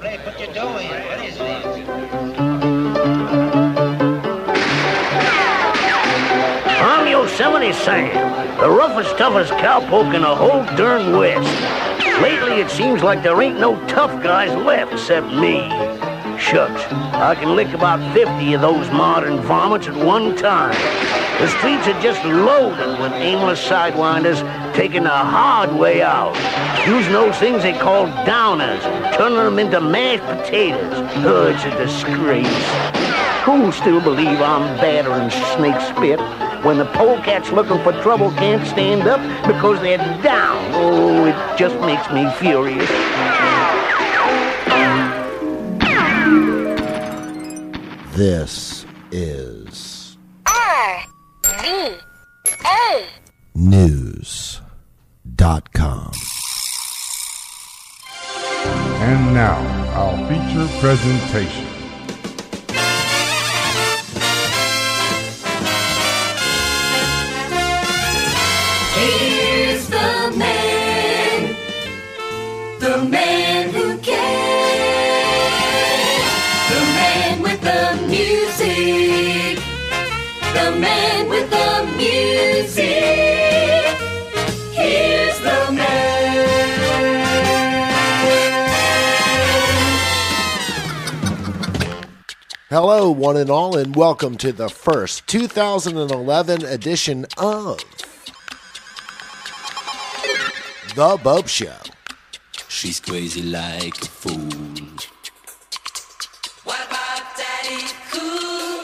Hey, put your dough in. What is this? I'm Yosemite Sam, the roughest, toughest cowpoke in the whole darn West. Lately, it seems like there ain't no tough guys left except me. Shucks, I can lick about 50 of those modern varmints at one time. The streets are just loaded with aimless sidewinders taking the hard way out, using those things they call downers, turning them into mashed potatoes. Oh, it's a disgrace. Who'll still believe I'm badder than snake spit when the polecats looking for trouble can't stand up because they're down? Oh, it just makes me furious. This is RVA News.com. And now, our feature presentation. Here's the man who cares, the man with the music, the man with the music. Here's the man. Hello, one and all, and welcome to the first 2011 edition of The Bope Show. She's crazy like a fool. What about Daddy Cool?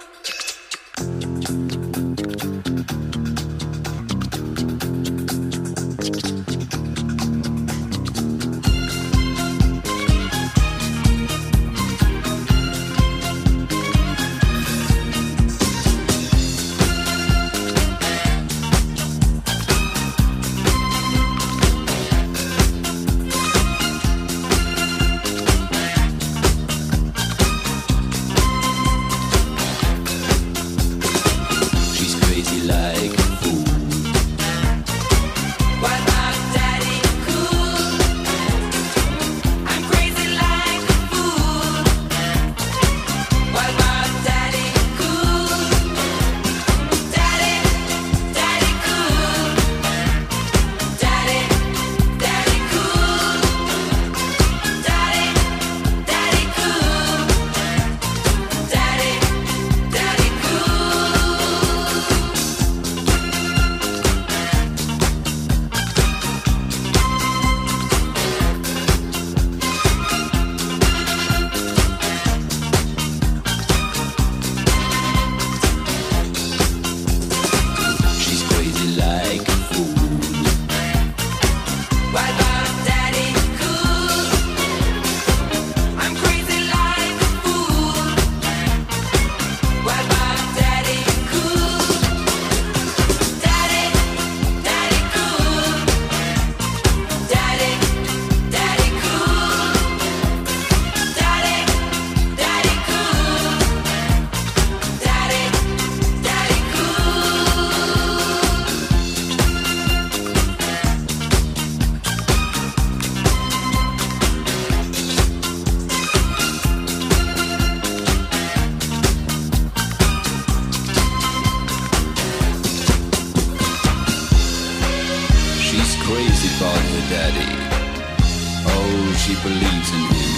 She believes in him.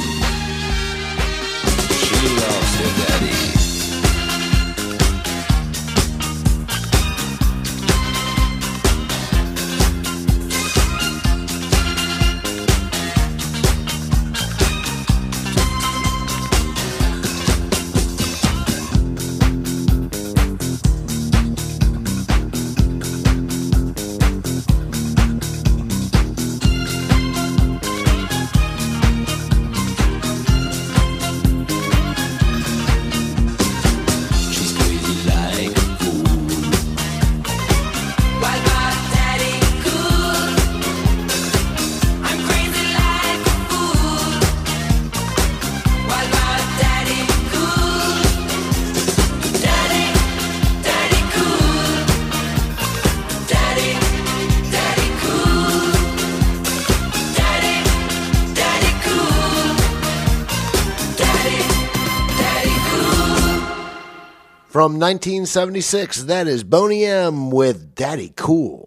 She loves her daddy. From 1976, that is Boney M with Daddy Cool.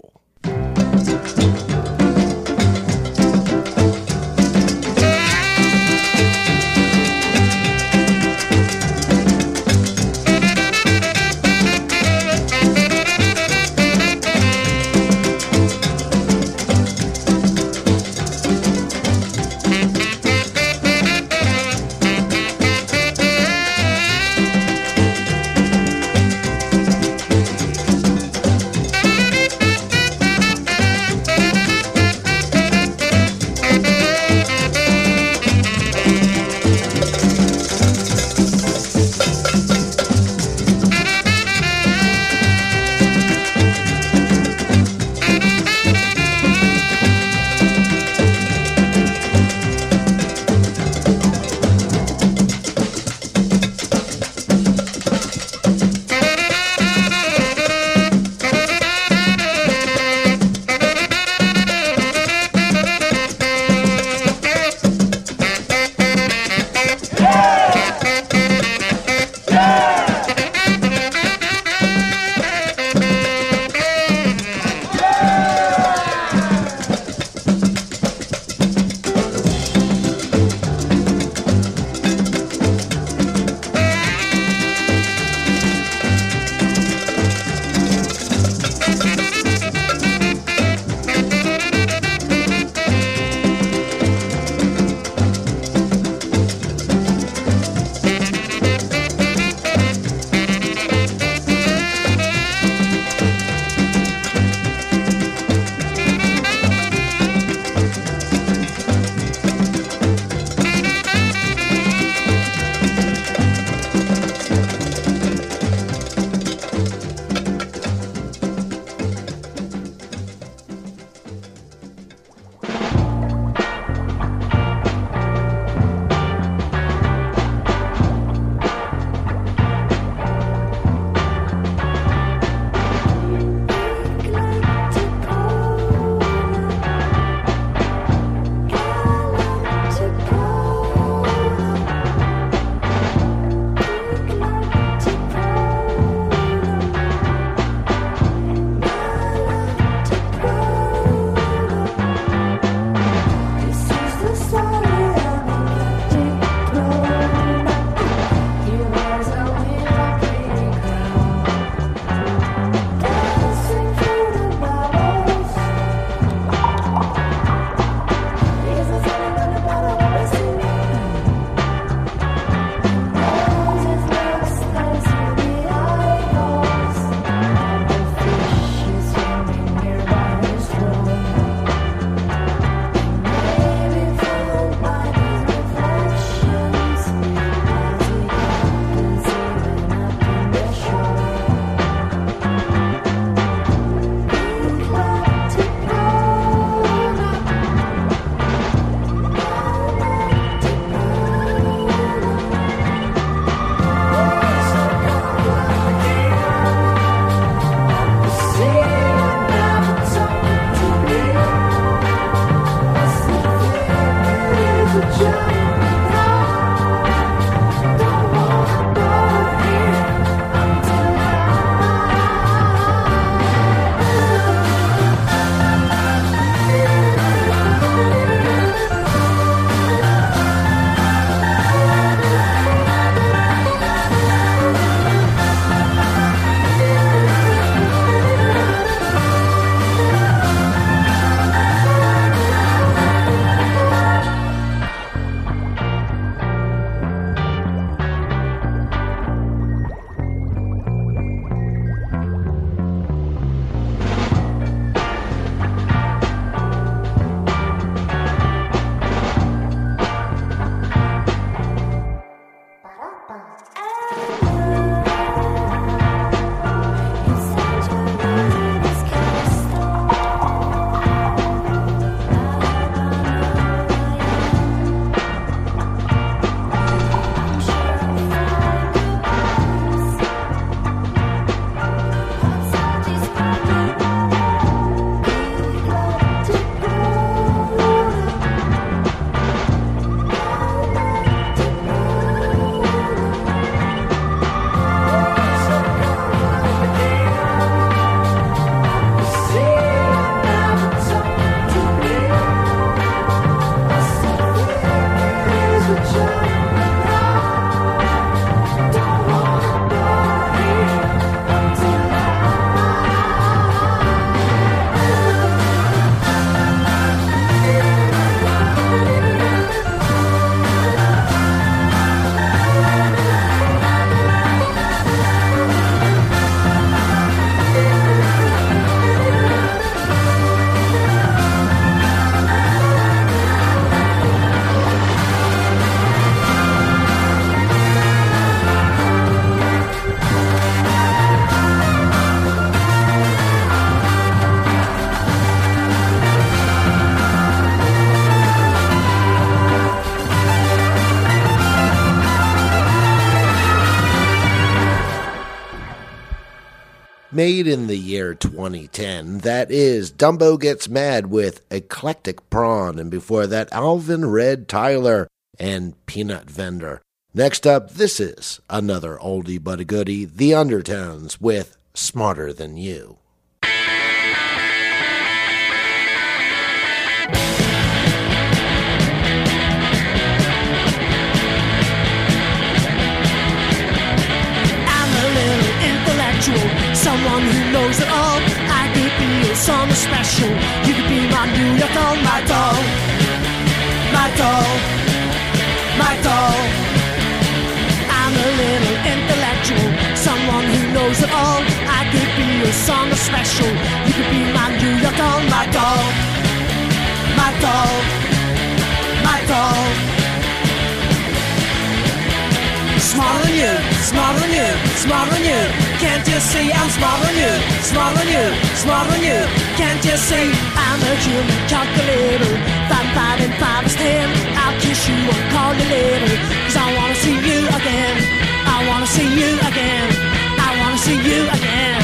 Made in the year 2010, that is Dumbo Gets Mad with Eclectic Prawn, and before that, Alvin Red Tyler and Peanut Vendor. Next up, this is another oldie but a goodie, The Undertones with Smarter Than You. Someone who knows it all. I could be your summer special. You could be my New York doll, my doll, my doll, my doll. I'm a little intellectual, someone who knows it all. I could be your summer special. You could be my New York doll, my doll, my doll, my doll. Smarter than you, smarter than you, smarter than you. Can't you see I'm smarter than you, smarter than you, smarter than you. Can't you see I'm a human calculator? 5 and 5 is 10. I'll kiss you and call you later. 'Cause I wanna see you again. I wanna see you again. I wanna see you again.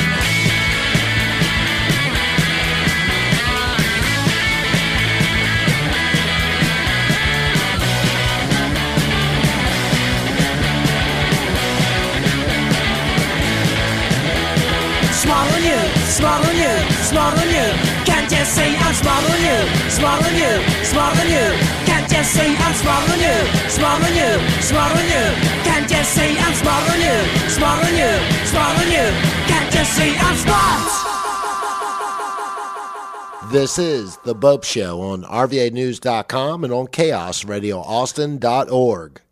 Smarter than you, smarter than you, smarter than you. Can't you see I'm smarter than you, smarter than you, smarter than you. Can't you see I'm smarter than you, smarter than you, smarter than you. Can't you see I'm smarter than you, smarter than you, smarter than you. Can't you see I'm smart? This is The Bope Show on RVAnews.com and on ChaosRadioAustin.org.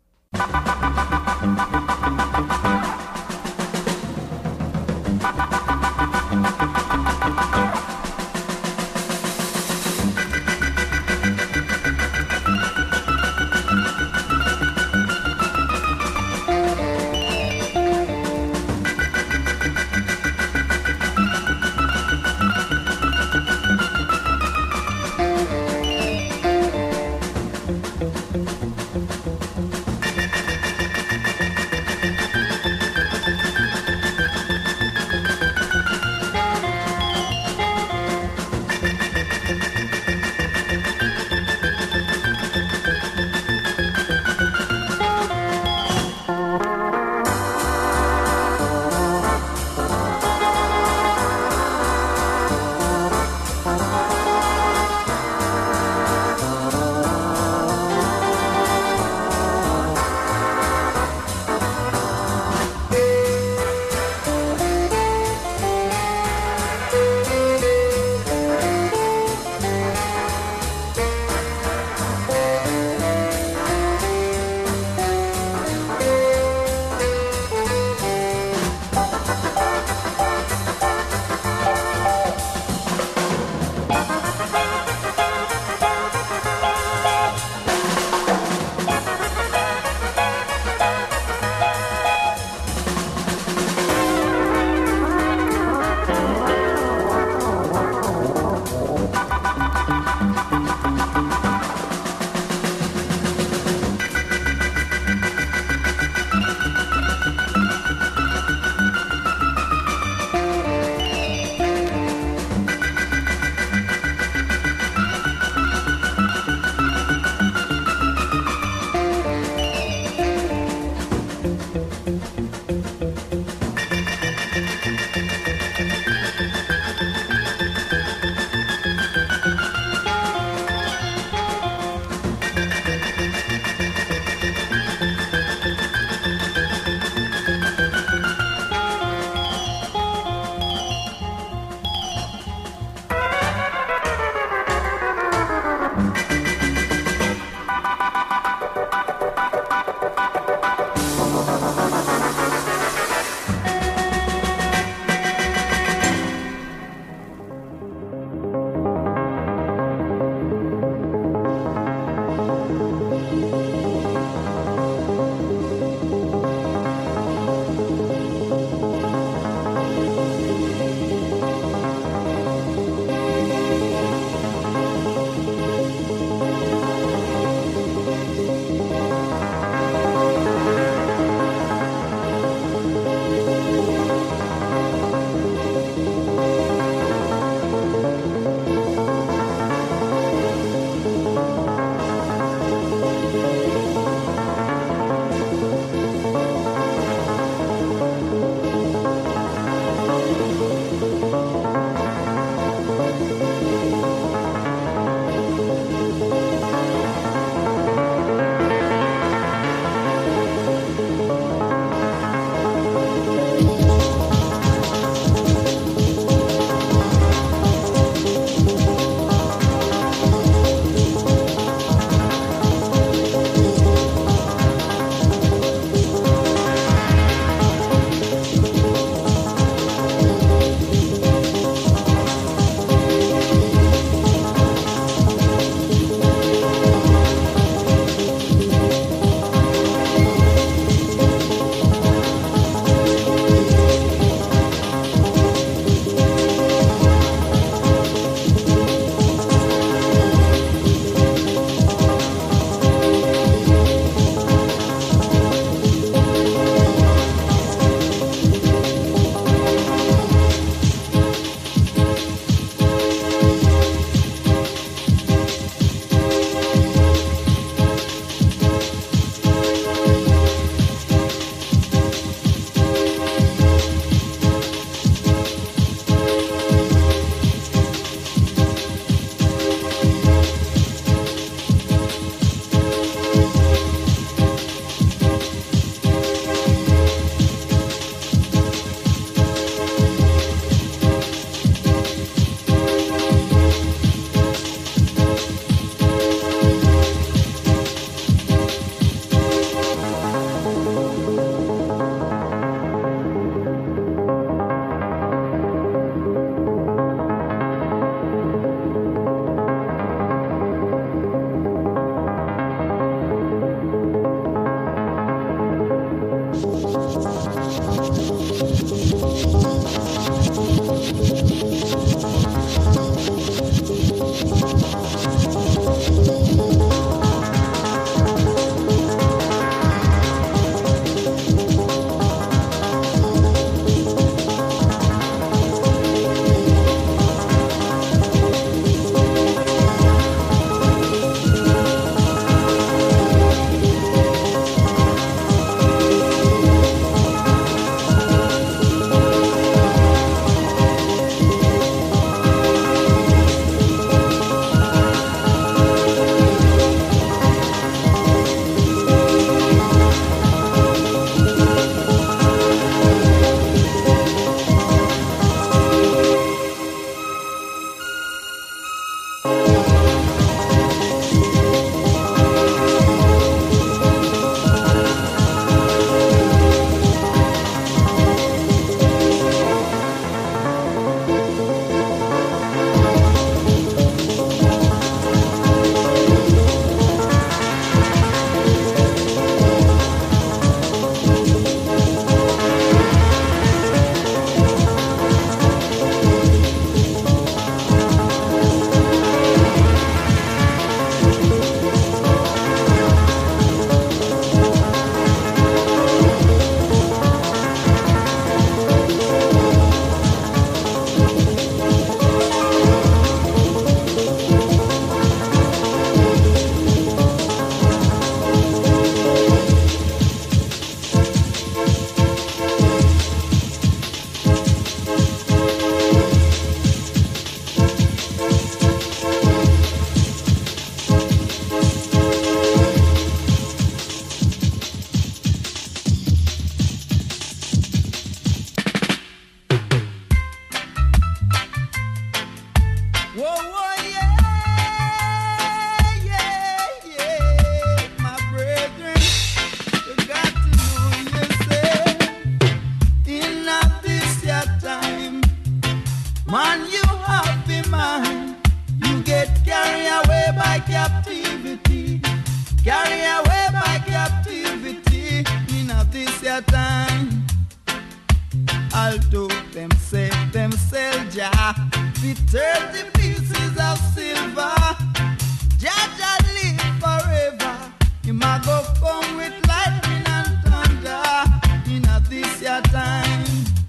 told them, say them sell Jah for 30 pieces of silver. Jah live forever. Him a go come with lightning and thunder in a this your time.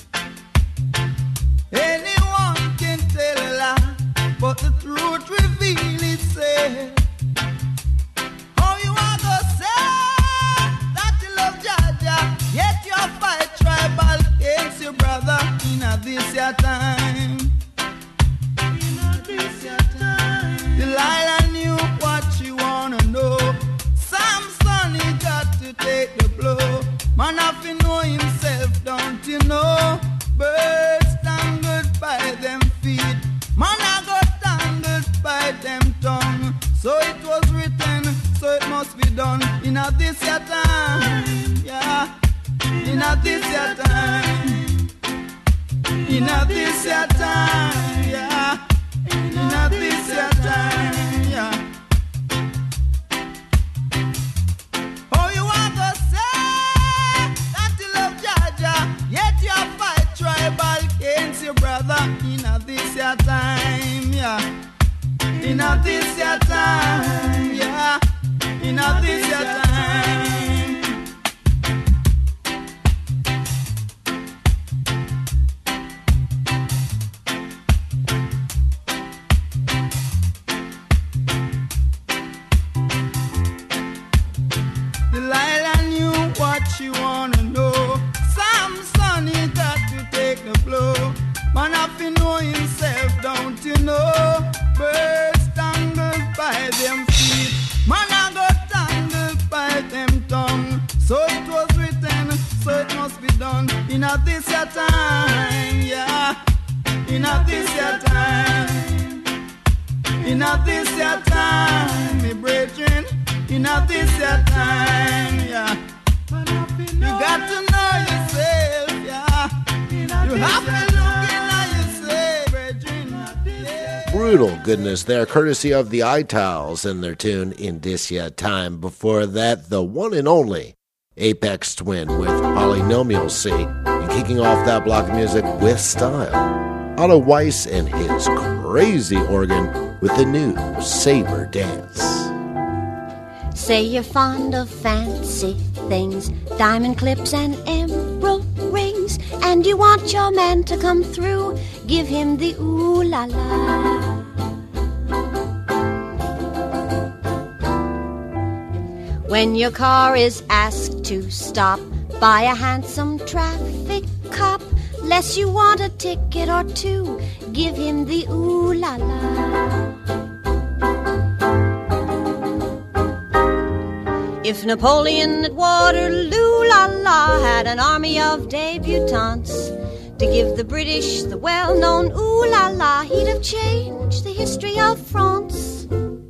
Anyone can tell a lie, but the truth reveal itself. How you a go say that you love Jah, yet you fight tribal against your brother in a this your time. In a this your time. Delilah knew what she wanna know. Samson, he got to take the blow. Man have to know himself, don't you know? Birds tangled by them feet, man I got tangled by them tongue. So it was written, so it must be done. In a this your time, yeah. In a this your time. In a this your time, yeah. In a this your time, yeah. Oh, you want to say that you love Jah, yet you fight tribal against your brother. In a this your time, yeah. In a this your time, yeah. In a this your time. Delilah knew what she wanna know. Samson, he got to take the blow. Man have to know himself, don't you know? Birds tangled by them feet, man I got tangled by them tongue. So it was written, so it must be done. In a this your time, yeah. In a this your time. In a this your time, me brethren. In a this your time, yeah. You got to know yourself, yeah. You have to look in yourself, brethren. Yeah. Brutal goodness there, courtesy of the Itals and their tune In This Ya Time. Before that, the one and only Apex Twin with Polynomial C. And kicking off that block of music with style, Otto Weiss and his crazy organ with the new Saber Dance. Say you're fond of fancy things, diamond clips and emerald rings, and you want your man to come through, give him the ooh la la. When your car is asked to stop by a handsome traffic cop, less you want a ticket or two, give him the ooh la la. If Napoleon at Waterloo, la-la, had an army of debutantes to give the British the well-known ooh-la-la, he'd have changed the history of France.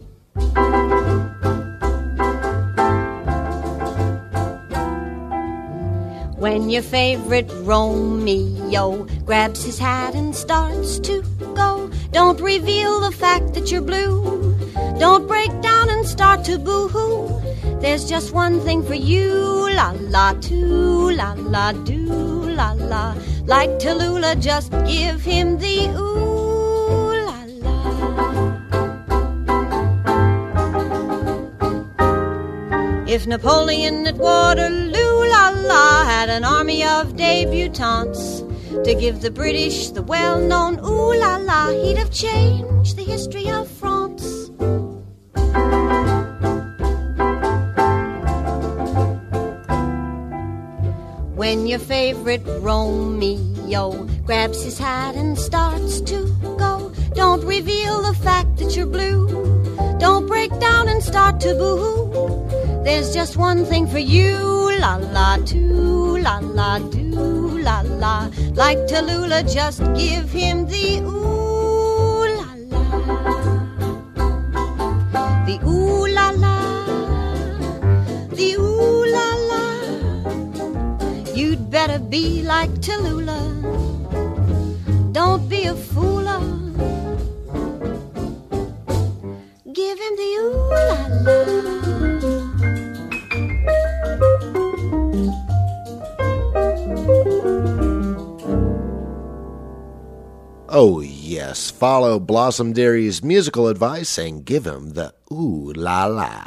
When your favorite Romeo grabs his hat and starts to go, don't reveal the fact that you're blue. Don't break down and start to boo-hoo. There's just one thing for you, la-la, to la-la, do la-la. Like Tallulah, just give him the ooh, la-la. If Napoleon at Waterloo, la-la, had an army of debutantes to give the British the well-known ooh, la-la, he'd have changed the history of France. When your favorite Romeo grabs his hat and starts to go, don't reveal the fact that you're blue. Don't break down and start to boo-hoo. There's just one thing for you, la-la, to la-la, do la-la. Like Tallulah, just give him the ooh, la-la. The ooh, la-la, the ooh, la-la. You'd better be like Tallulah. Don't be a fooler. Give him the ooh la la. Oh, yes, follow Blossom Deary's musical advice and give him the ooh la la.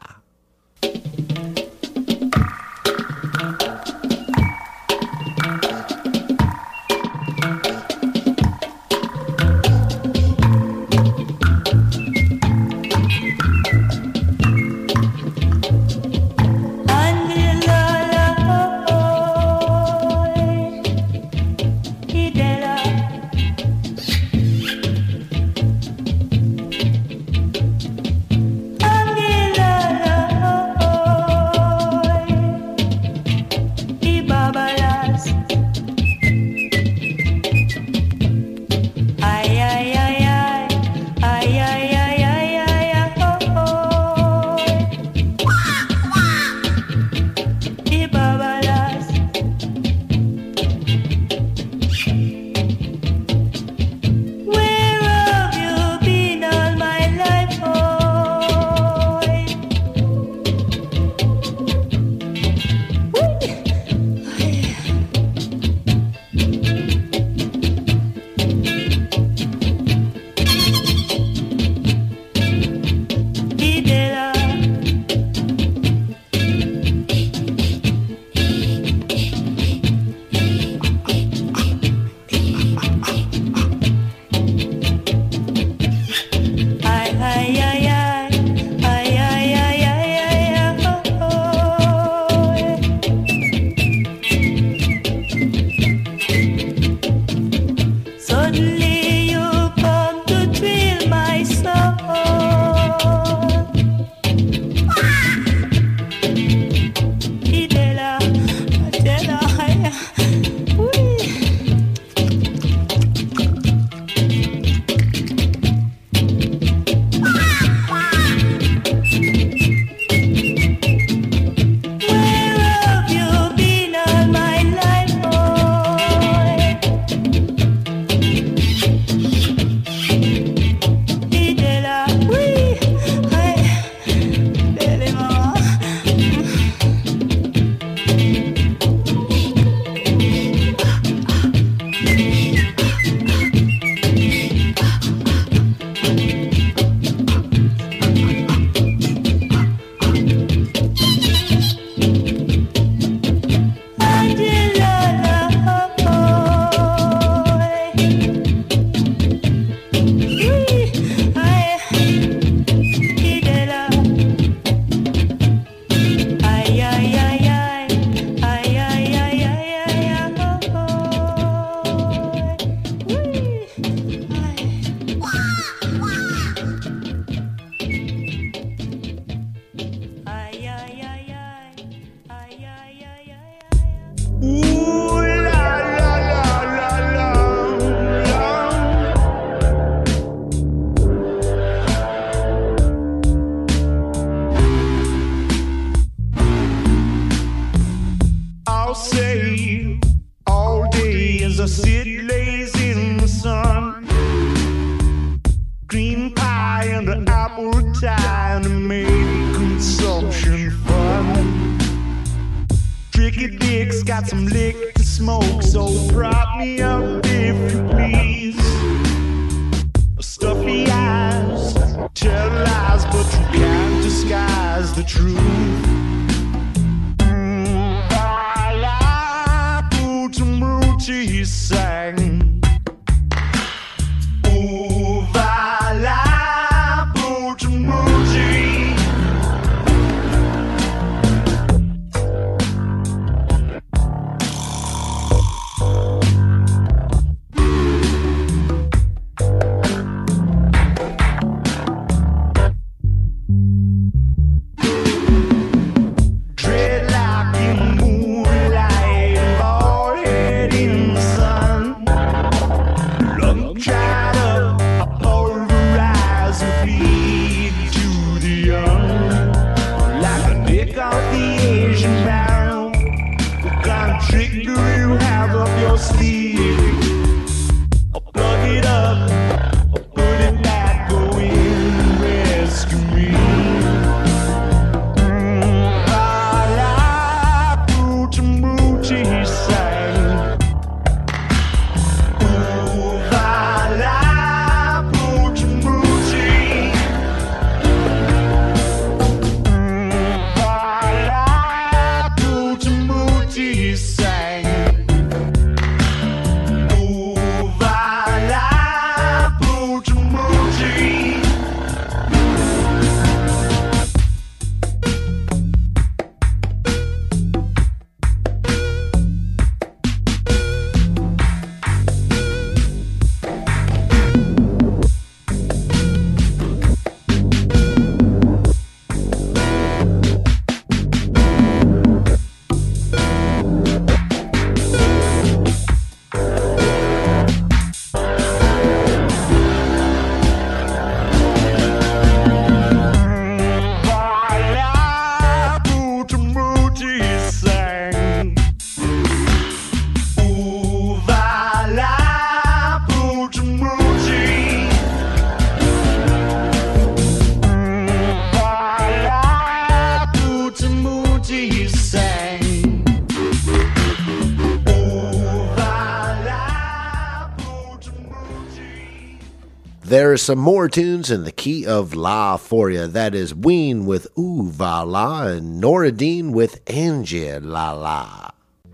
Ooh, la, la. Moochie sang. Ooh, la, Moochie Moochie. Ooh, la, Moochie Moochie sang. There are some more tunes in the key of La for you. That is Ween with Ooh Va La and Nora Dean with Angie La La.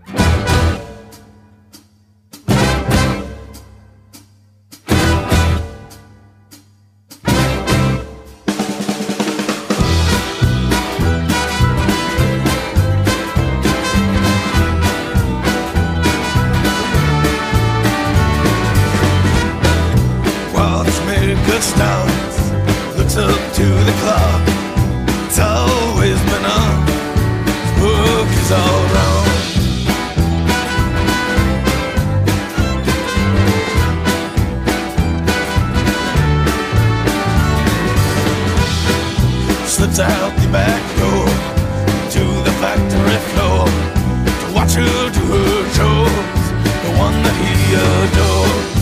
Good stance, looks up to the clock. It's always been on. His book is all wrong. Slips out the back door to the factory floor to watch her do her chores, the one that he adores.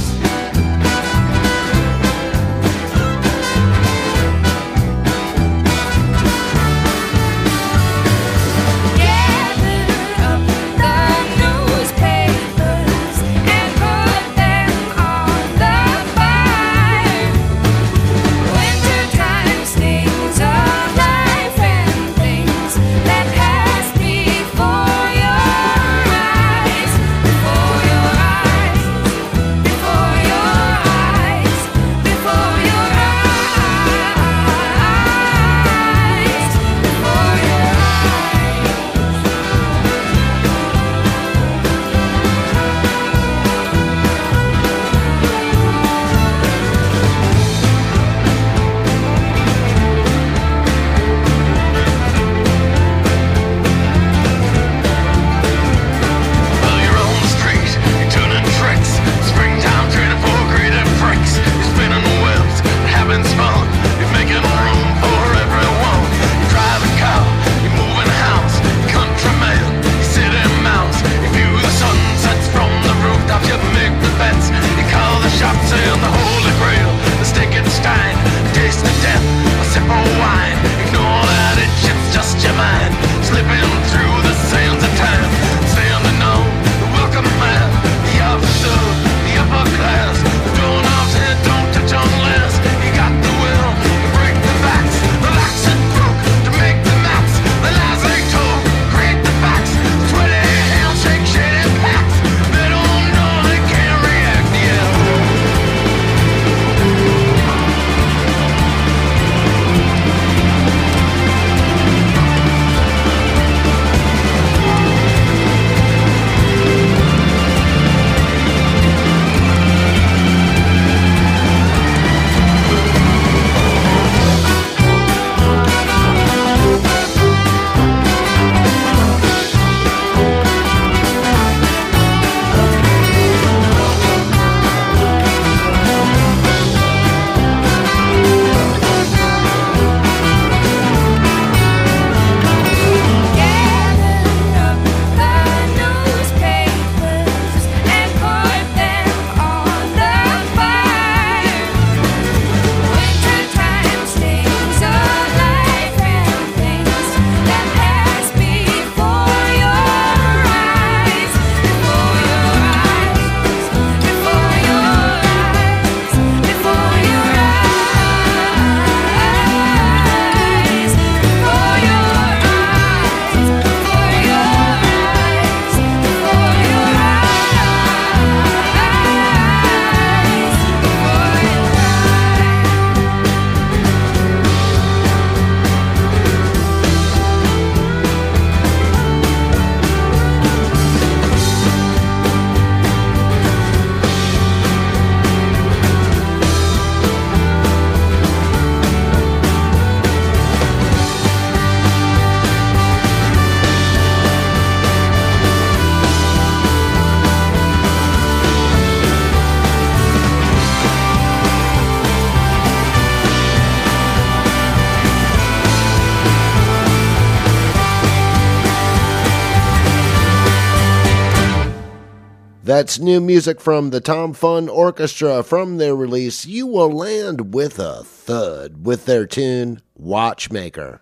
That's new music from the Tom Fun Orchestra from their release You Will Land with a Thud with their tune Watchmaker.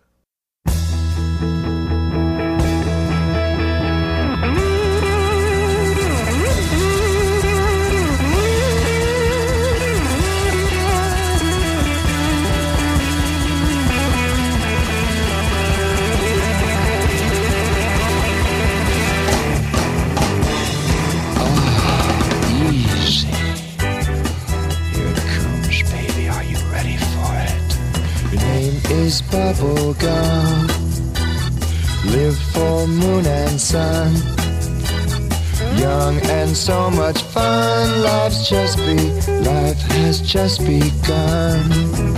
Is bubblegum, live for moon and sun, young and so much fun, life has just begun.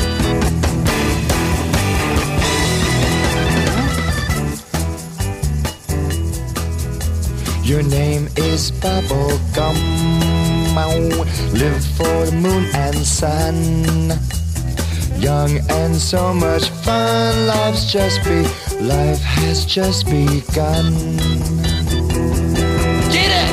Your name is bubblegum, live for the moon and sun, young and so much fun, life has just begun. Get it!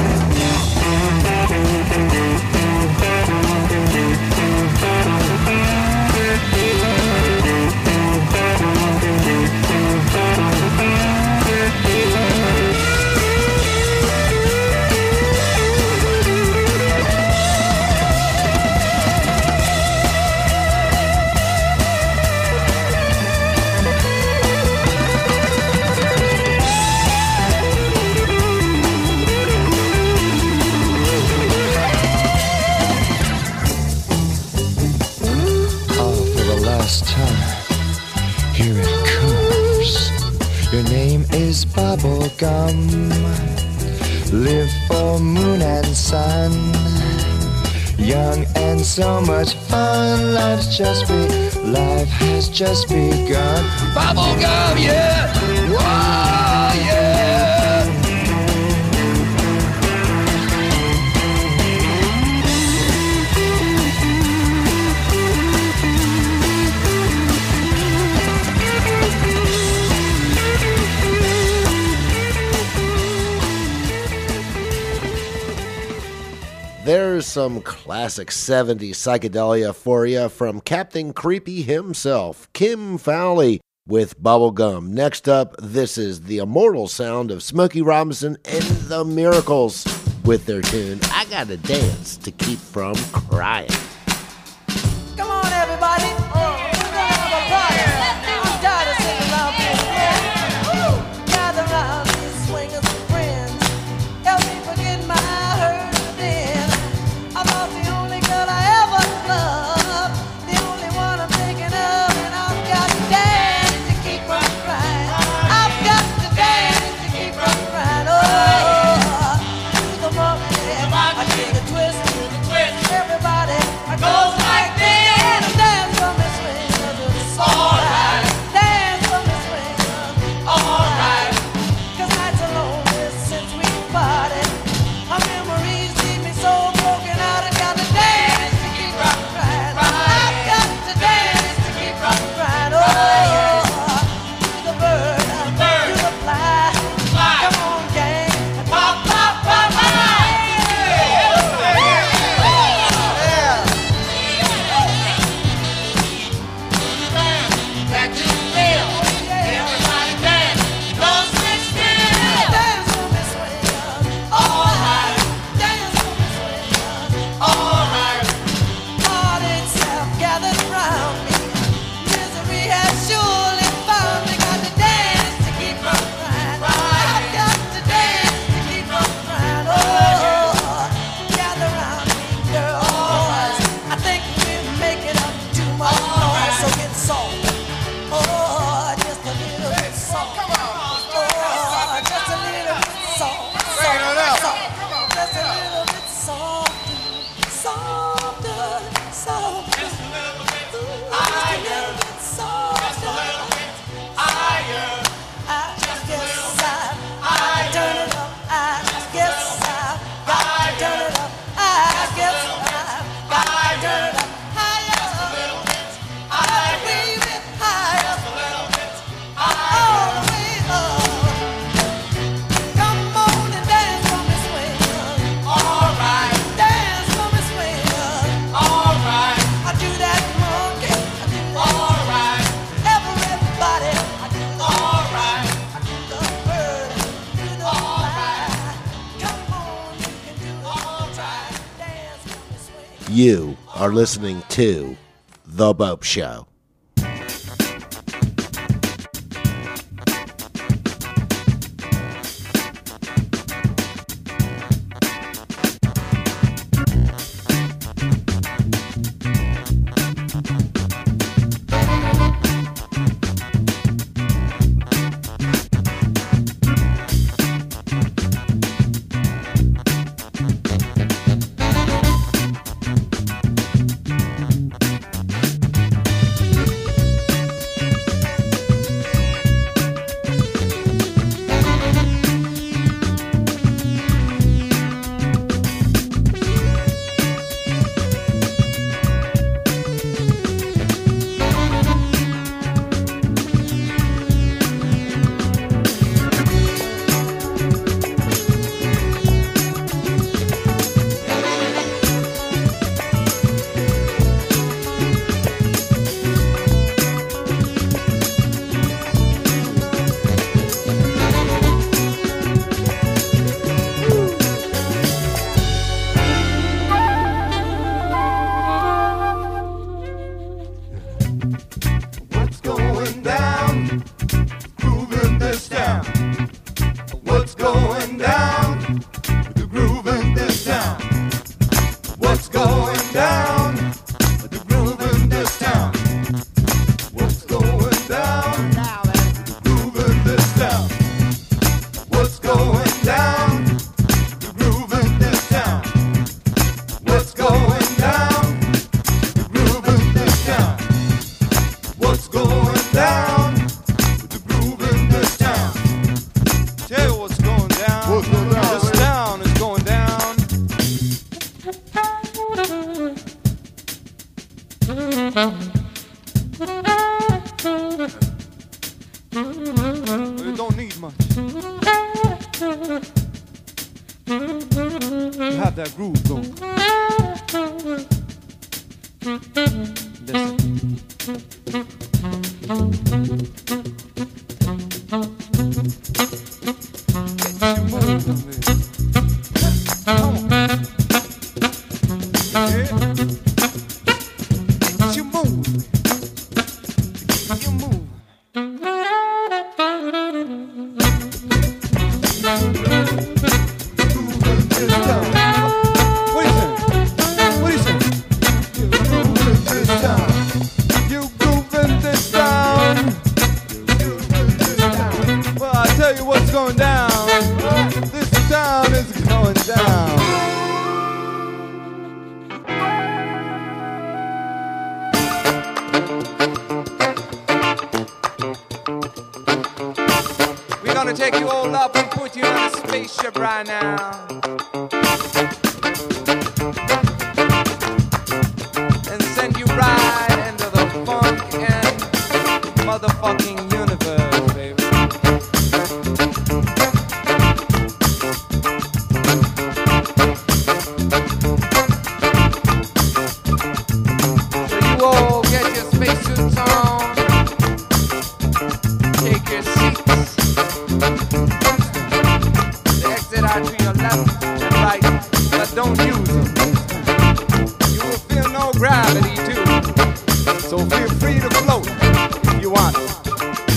Here it comes. Your name is bubblegum. Live for moon and sun. Young and so much fun. Life has just begun. Bubblegum, yeah. Whoa, yeah. There's some classic 70s psychedelia for you from Captain Creepy himself, Kim Fowley, with Bubblegum. Next up, this is the immortal sound of Smokey Robinson and the Miracles with their tune, I Gotta Dance to Keep From Crying. Come on, everybody. We're gonna have a party. I'm tired of singing around being friends. Gather round these swingers and friends. Help me forget my hurt then. I'm not the only girl I ever loved, the only one I'm thinking of, and I've got to dance to keep from crying. I've got to dance to keep from crying. Oh, come on, I take a twist. Everybody. You are listening to The Bope Show. It don't need much. You have that groove going. Gravity too. So feel free to float if you want.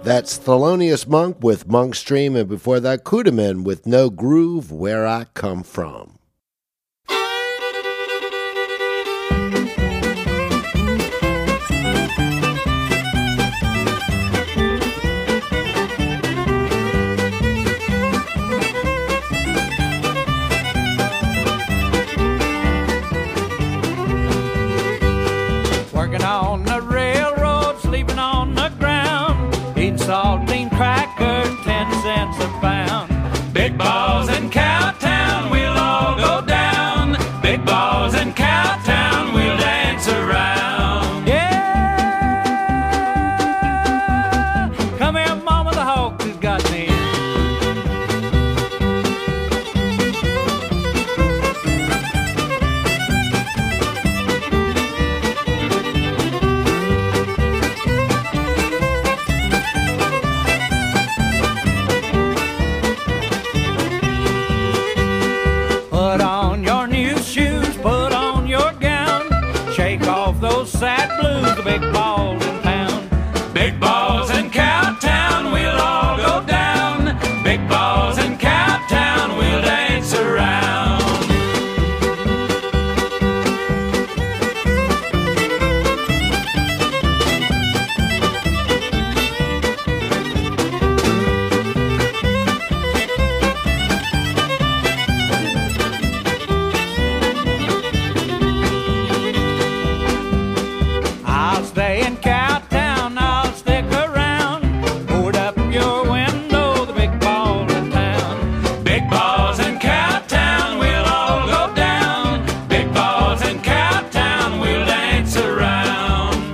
That's Thelonious Monk with Monk Stream, and before that, Kudaman with No Groove, Where I Come From. Working on the railroad, sleeping on the ground, eating saltine crackers, 10 cents a pound. Big balls in Cowtown, we'll all go down. Big balls in Cowtown, we'll dance around. Yeah, come here, mama, the hawk has got me. Put on your new shoes, put on your gown, shake off those sad blues, the big balls in town. Big balls in Cowtown, we'll all go down. Big balls in Cowtown, we'll dance around. I'll stay in Cowtown, I'll stick around. Hold up your window, the big ball in town. Big balls in Cowtown, we'll all go down. Big balls in Cowtown, we'll dance around.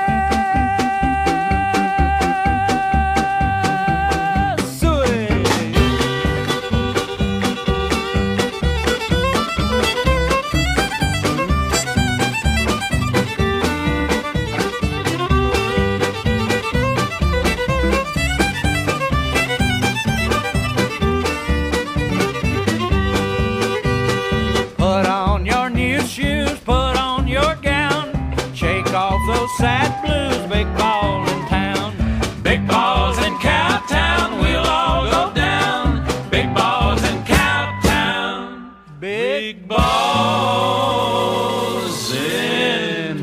Yeah, sweet. Put on your new shoes, put on your gown, shake off those sad blues, big ball in town. Big balls in Cowtown, we'll all go down. Big balls in Cowtown, big balls in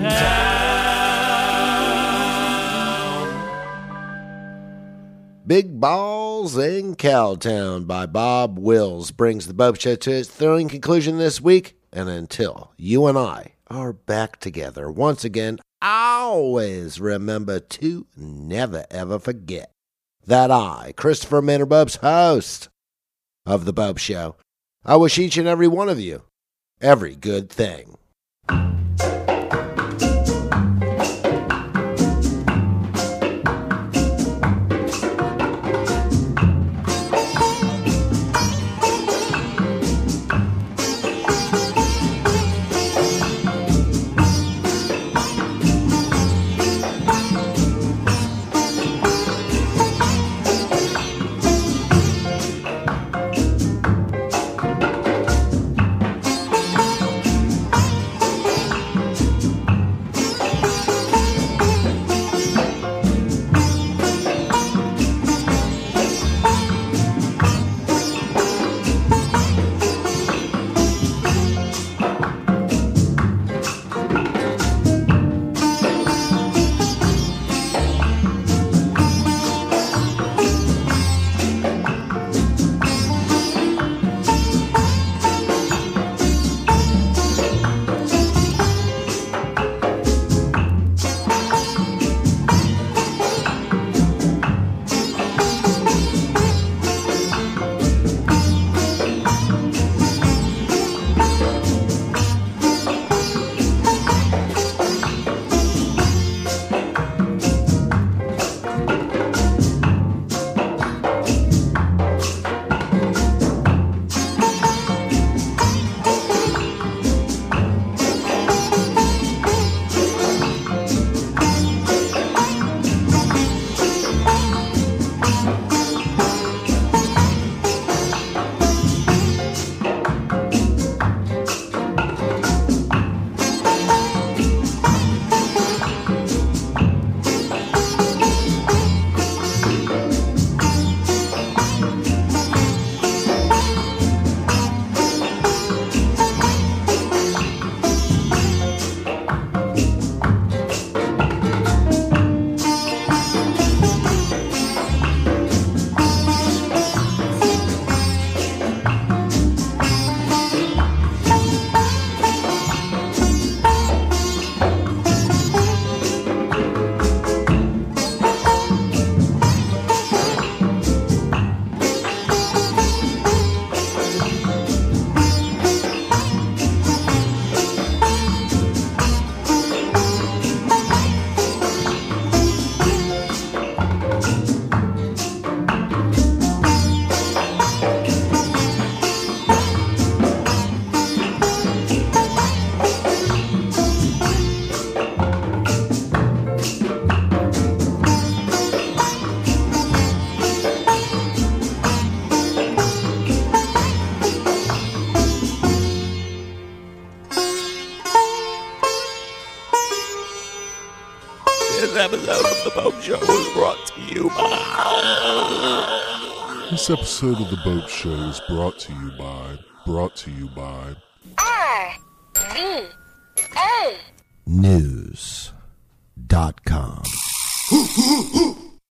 town. Big Balls in Cowtown by Bob Wills brings the Bob Show to its thrilling conclusion this week. And until you and I are back together once again, always remember to never ever forget that I, Christopher Maynard Bobs, host of the Bob Show, I wish each and every one of you every good thing. The Boat Show is brought to you by... This episode of The Boat Show is brought to you by RVA News.com.